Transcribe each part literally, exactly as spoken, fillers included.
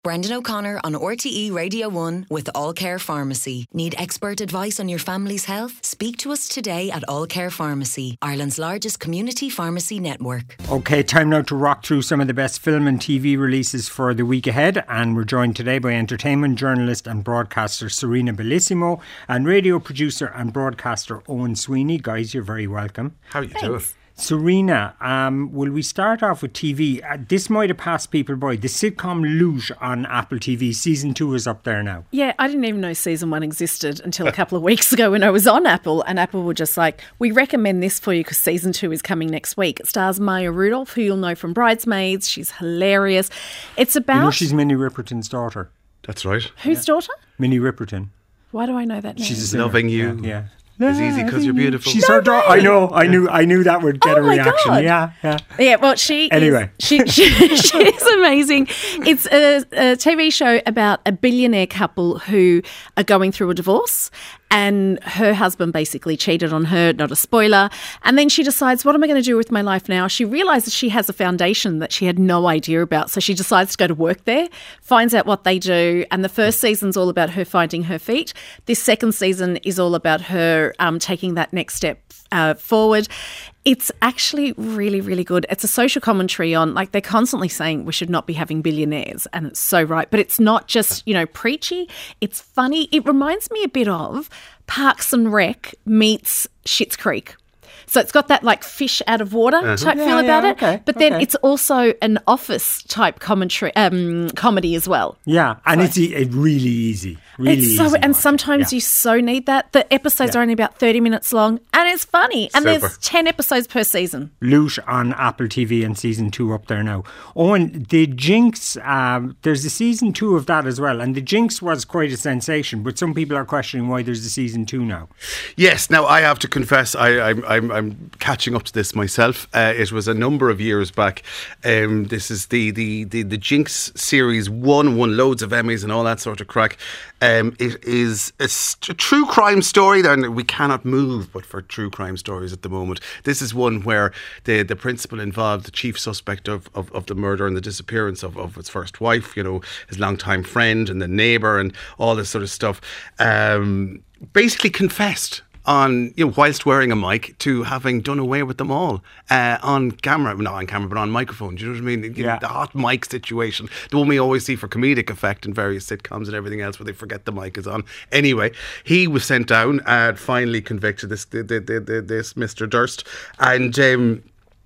Brendan O'Connor on R T E Radio one with All Care Pharmacy. Need expert advice on your family's health? Speak to us today at All Care Pharmacy, Ireland's largest community pharmacy network. Okay, time now to rock through some of the best film and T V releases for the week ahead. And we're joined today by entertainment journalist and broadcaster Serena Bellissimo and radio producer and broadcaster Owen Sweeney. Guys, you're very welcome. How are you Thanks. doing? Serena, um, will we start off with T V? Uh, this might have passed people by. The sitcom Luge on Apple T V, season two is up there now. Yeah, I didn't even know season one existed until a couple of weeks ago when I was on Apple, and Apple were just like, we recommend this for you because season two is coming next week. It stars Maya Rudolph, who you'll know from Bridesmaids. She's hilarious. It's about... You know she's Minnie Riperton's daughter. That's right. Whose Yeah. daughter? Minnie Riperton. Why do I know that name? She's a singer. Loving You. Yeah. yeah. It's easy because you're beautiful. She's her daughter. I know. I knew. I knew that would get Oh a my reaction. God. Yeah. Yeah. Yeah, well, she Anyway. is, she, she, she's amazing. It's a, a T V show about a billionaire couple who are going through a divorce, and her husband basically cheated on her, not a spoiler. And then she decides, what am I going to do with my life now? She realises she has a foundation that she had no idea about. So she decides to go to work there, finds out what they do. And the first season's all about her finding her feet. This second season is all about her um, taking that next step uh, forward. It's actually really, really good. It's a social commentary on, like, they're constantly saying we should not be having billionaires, and it's so right. But it's not just, you know, preachy. It's funny. It reminds me a bit of Parks and Rec meets Schitt's Creek. So it's got that, like, fish out of water Uh-huh. type Yeah, feel yeah, about it. okay, But then okay. it's also an Office type commentary, um, comedy as well. Yeah, and it's e- it really easy. Really It's so, easy and watching. sometimes Yeah. you so need that. The episodes Yeah. are only about thirty minutes long, and it's funny. And Super. there's ten episodes per season. Luge on Apple T V and season two up there now. Owen, the Jinx, um, there's a season two of that as well. And the Jinx was quite a sensation, but some people are questioning why there's a season two now. Yes, now I have to confess, I, I'm, I'm, I'm catching up to this myself. Uh, it was a number of years back. Um, this is the, the, the, the Jinx series one, won loads of Emmys and all that sort of crack. Um, it is a, st- a true crime story. And we cannot move but for true crime stories at the moment. This is one where the, the principal involved, the chief suspect of, of, of the murder and the disappearance of, of his first wife, you know, his longtime friend and the neighbour and all this sort of stuff, um, basically confessed on, you know, whilst wearing a mic, to having done away with them all uh, on camera, not on camera, but on microphone. Do you know what I mean? You know, Yeah. the hot mic situation, the one we always see for comedic effect in various sitcoms and everything else, where they forget the mic is on. Anyway, he was sent down and finally convicted. This, the, the, the, the, this Mister Durst, and. Um,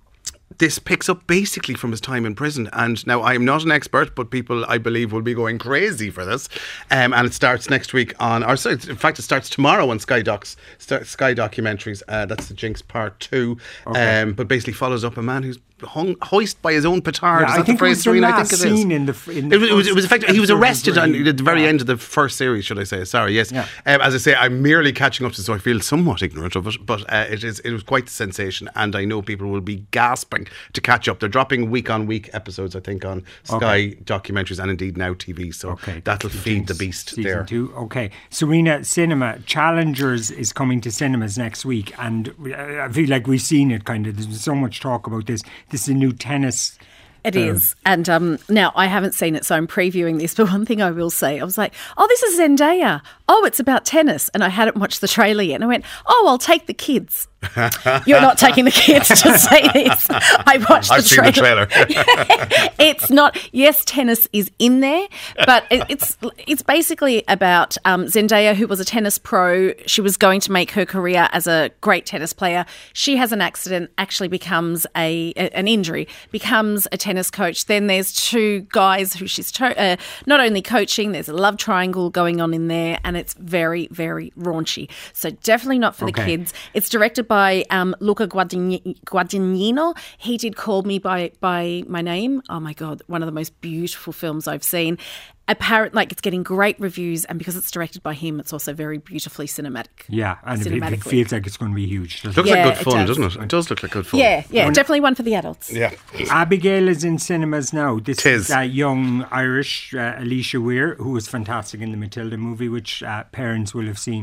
This picks up basically from his time in prison. And now I am not an expert, but people, I believe, will be going crazy for this. Um, and it starts next week on, or sorry, in fact, it starts tomorrow on Sky Docs, Sky Documentaries. Uh, that's the Jinx Part two. Okay. Um, but basically follows up a man who's hung, hoist by his own petard. Yeah, Is I that think the phrase, it was the Serena? I last think it is. scene in the, f- in the It was, it was, it was first effectively, he was episode arrested really- at the very yeah. end of the first series, should I say. Sorry, yes. Yeah. Um, as I say, I'm merely catching up to this, so I feel somewhat ignorant of it, but uh, it is it was quite the sensation, and I know people will be gasping to catch up. They're dropping week-on-week episodes, I think, on Sky Okay. Documentaries and indeed Now T V, so Okay, that'll the feed Jinx the beast season there. Two. Okay, Serena, cinema Challengers is coming to cinemas next week, and I feel like we've seen it. Kind of, there's been so much talk about this. This is a new tennis. It is. And um, now I haven't seen it, so I'm previewing this. But one thing I will say, I was like, oh, this is Zendaya. Oh, it's about tennis. And I hadn't watched the trailer yet. And I went, oh, I'll take the kids. You're not taking the kids to say this. I watched I've the seen trailer. the trailer. It's not, yes, tennis is in there, but it, it's it's basically about um, Zendaya, who was a tennis pro. She was going to make her career as a great tennis player. She has an accident, actually becomes a, a an injury, becomes a tennis coach. Then there's two guys who she's to, uh, not only coaching, there's a love triangle going on in there, and it's very, very raunchy. So definitely not for Okay. the kids. It's directed by um, Luca Guadagni- Guadagnino. He did Call Me by by My Name. Oh my God, one of the most beautiful films I've seen. Apparent, like it's getting great reviews, and because it's directed by him, it's also very beautifully cinematic. Yeah, and it, it Cinematically. feels like it's going to be huge. doesn't Looks it? Yeah, like good it fun, does. doesn't it? It does look like good fun. Yeah, yeah, definitely one for the adults. Yeah. Abigail is in cinemas now. This Tis. is that young Irish uh, Alicia Weir, who was fantastic in the Matilda movie, which uh, parents will have seen.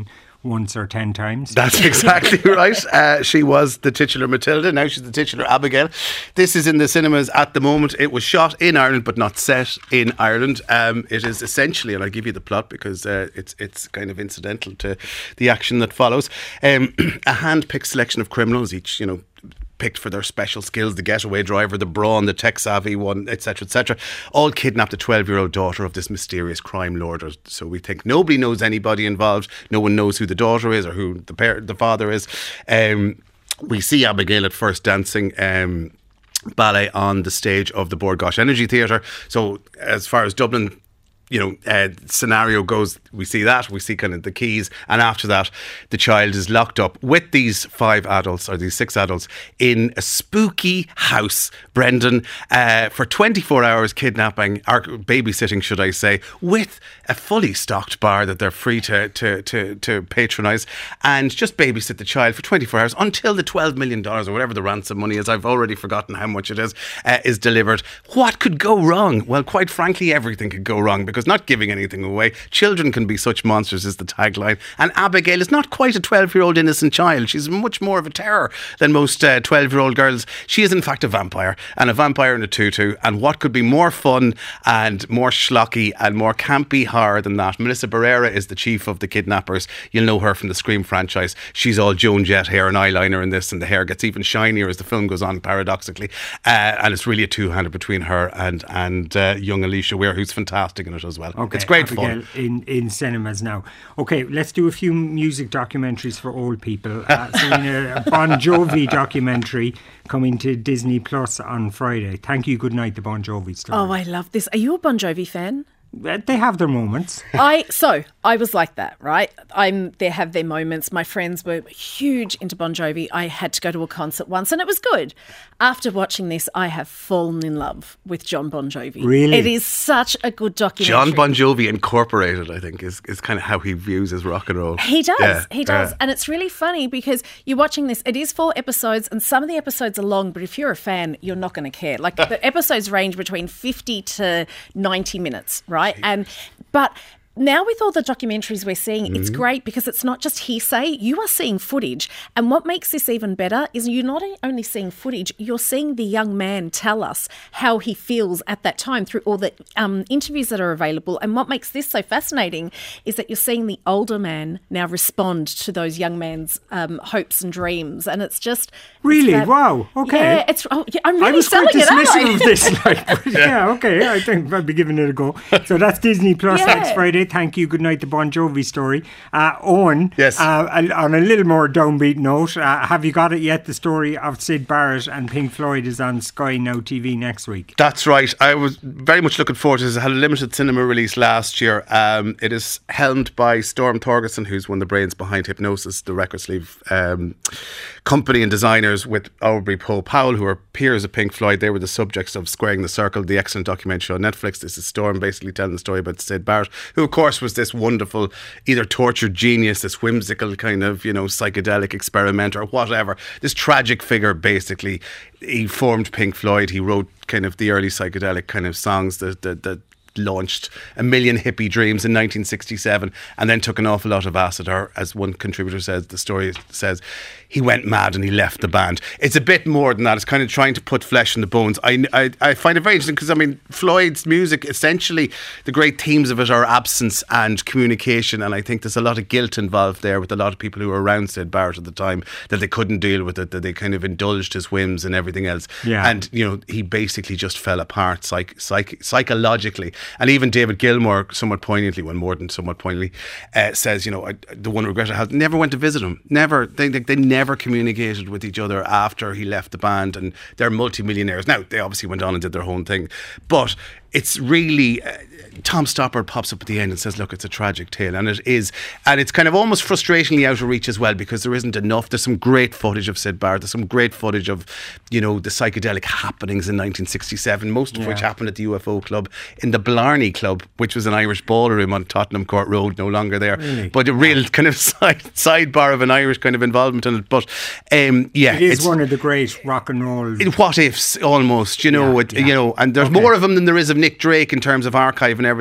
once or ten times. That's exactly right. Uh, she was the titular Matilda. Now she's the titular Abigail. This is in the cinemas at the moment. It was shot in Ireland, but not set in Ireland. Um, it is essentially, and I'll give you the plot because uh, it's it's kind of incidental to the action that follows. Um, a hand-picked selection of criminals, each, you know, picked for their special skills, the getaway driver, the brawn, the tech savvy one, etc, etc, all kidnapped a twelve year old daughter of this mysterious crime lord. So we think nobody knows anybody involved, no one knows who the daughter is or who the parent, the father is. Um, we see Abigail at first dancing um, ballet on the stage of the Bord Gáis Energy Theatre. So as far as Dublin, you know, uh, scenario goes, we see that, we see kind of the keys, and after that the child is locked up with these five adults, or these six adults, in a spooky house, Brendan, uh, for twenty-four hours, kidnapping, or babysitting should I say, with a fully stocked bar that they're free to to to, to patronise, and just babysit the child for twenty-four hours until the twelve million dollars or whatever the ransom money is, I've already forgotten how much it is, uh, is delivered. What could go wrong? Well, quite frankly, everything could go wrong, because not giving anything away, children can be such monsters is the tagline, and Abigail is not quite a twelve year old innocent child. She's much more of a terror than most uh, twelve year old girls. She is in fact a vampire, and a vampire in a tutu, and what could be more fun and more schlocky and more campy horror than that? Melissa Barrera is the chief of the kidnappers. You'll know her from the Scream franchise. She's all Joan Jett hair and eyeliner in this, and the hair gets even shinier as the film goes on, paradoxically, uh, and it's really a two-hander between her and, and uh, young Alicia Weir, who's fantastic in it as well. Okay, it's great Abigail fun. In, in cinemas now. Okay, let's do a few music documentaries for old people. Uh, so in a Bon Jovi documentary coming to Disney Plus on Friday. Thank You, Good Night, the Bon Jovi story. Oh, I love this. Are you a Bon Jovi fan? They have their moments. I so I was like that, right? I'm they have their moments. My friends were huge into Bon Jovi. I had to go to a concert once, and it was good. After watching this, I have fallen in love with John Bon Jovi. Really, it is such a good documentary. John Bon Jovi Incorporated, I think, is is kind of how he views his rock and roll. He does, yeah, he does, yeah. And it's really funny because you're watching this. It is four episodes, and some of the episodes are long. But if you're a fan, you're not going to care. Like the episodes range between fifty to ninety minutes, right? And But now with all the documentaries we're seeing, mm-hmm. it's great because it's not just hearsay. You are seeing footage. And what makes this even better is you're not only seeing footage, you're seeing the young man tell us how he feels at that time through all the um, interviews that are available. And what makes this so fascinating is that you're seeing the older man now respond to those young man's um, hopes and dreams. And it's just... Really? It's that, wow. Okay. Yeah, it's, oh, yeah, I'm really I was selling quite it, aren't dismissive I? of this. Like, yeah. yeah, okay. I think I'll be giving it a go. So that's Disney Plus Yeah. next Friday. Thank You, Good Night, the Bon Jovi story. Uh, Owen, yes. uh, on a little more downbeat note, uh, have you got it yet? The story of Syd Barrett and Pink Floyd is on Sky Now T V next week. That's right. I was very much looking forward to this. It had a limited cinema release last year. Um, it is helmed by Storm Thorgerson, who's one of the brains behind Hypnosis, the record sleeve um, company and designers, with Aubrey Poe Powell, who are peers of Pink Floyd. They were the subjects of Squaring the Circle, the excellent documentary on Netflix. This is Storm basically telling the story about Syd Barrett, who of course was this wonderful, either tortured genius, this whimsical kind of, you know, psychedelic experimenter or whatever, this tragic figure basically. He formed Pink Floyd. He wrote kind of the early psychedelic kind of songs that that, that launched A Million Hippie Dreams in nineteen sixty-seven, and then took an awful lot of acid, or as one contributor says, the story says, he went mad and he left the band. It's a bit more than that. It's kind of trying to put flesh in the bones. I, I, I find it very interesting because, I mean, Floyd's music, essentially, the great themes of it are absence and communication, and I think there's a lot of guilt involved there with a lot of people who were around Syd Barrett at the time, that they couldn't deal with it, that they kind of indulged his whims and everything else. Yeah. And, you know, he basically just fell apart psych, psych, psychologically. And even David Gilmour, somewhat poignantly, well, more than somewhat poignantly, uh, says, you know, I, the one regret I have, never went to visit him. Never. They, they, they never communicated with each other after he left the band, and they're multimillionaires. Now, they obviously went on and did their own thing, but it's really, uh, Tom Stoppard pops up at the end and says, look, it's a tragic tale, and it is, and it's kind of almost frustratingly out of reach as well, because there isn't enough. There's some great footage of Syd Barrett, there's some great footage of, you know, the psychedelic happenings in nineteen sixty-seven, most of yeah. which happened at the U F O Club, in the Blarney Club, which was an Irish ballroom on Tottenham Court Road, no longer there, really? But a real kind of side, sidebar of an Irish kind of involvement in it. But um, yeah, it is it's one of the great rock and roll what ifs almost, you know, yeah, it, yeah. you know, and there's okay. more of them than there is of Nick Drake in terms of archive and everything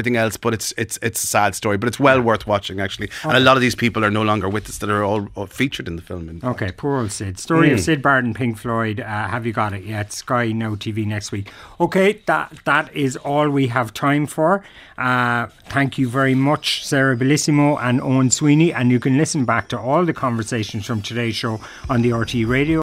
everything else, but it's it's it's a sad story, but it's well worth watching actually. Okay. And a lot of these people are no longer with us that are all, all featured in the film. In okay, poor old Sid. Story mm. of Syd Barrett, Pink Floyd. Uh, have you got it yet? Sky Now T V next week. Okay, that that is all we have time for. Uh, thank you very much, Sarah Bellissimo and Owen Sweeney, and you can listen back to all the conversations from today's show on the R T E Radio